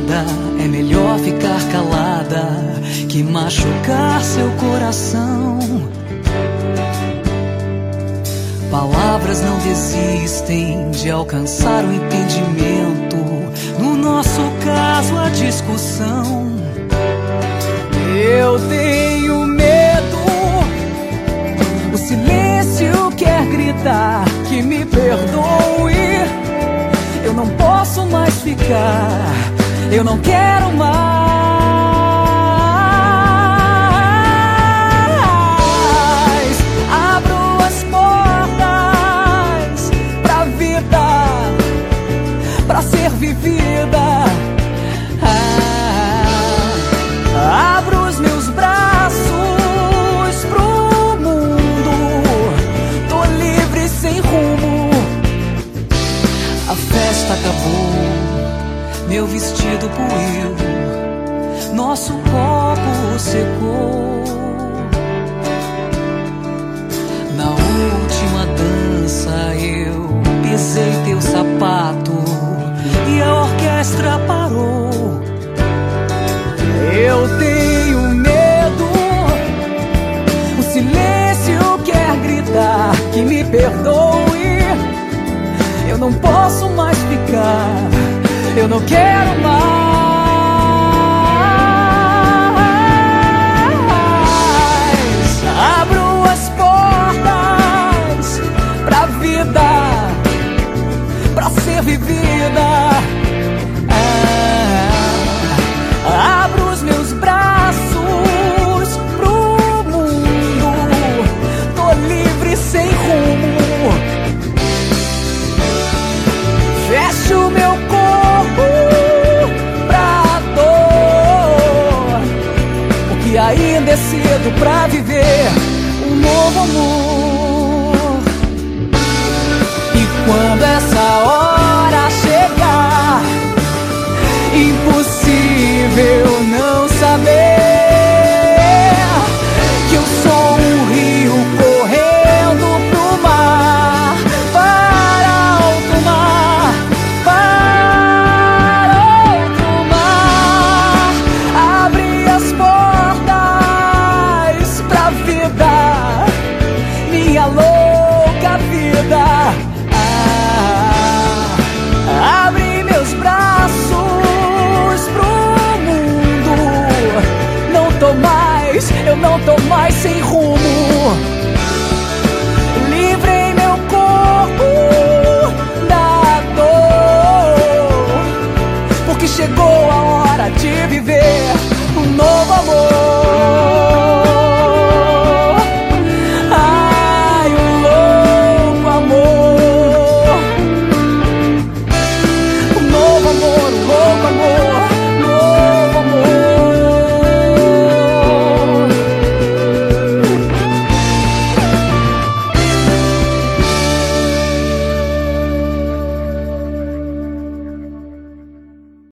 vida, é melhor ficar calada que machucar seu coração. Palavras não desistem de alcançar o entendimento. No nosso caso, a discussão. Eu tenho medo. O silêncio quer gritar que me perdoe. Eu não posso mais ficar. Eu não quero mais. Abro as portas pra vida, pra ser vivida. Abro os meus braços pro mundo. Tô livre sem rumo. A festa acabou, meu vestido puiu, nosso copo secou. Na última dança eu pisei teu sapato e a orquestra parou. Eu tenho medo. O silêncio quer gritar que me perdoe. Eu não posso mais ficar. Eu não quero mais. Abro as portas pra vida, pra ser vivida. Abro os meus braços pro mundo. Tô livre sem rumo. Fecho meu corpo pra dor, porque ainda é cedo pra viver um novo amor. E quando essa hora chegar, impossível não saber que eu sou um rio correndo pro mar, para alto mar, para outro mar. Abre as portas pra vida, minha louca vida. Abre meus braços pro mundo. Não tô mais, eu não tô mais sem rumo. Livrei meu corpo da dor, porque chegou a hora de viver um novo amor.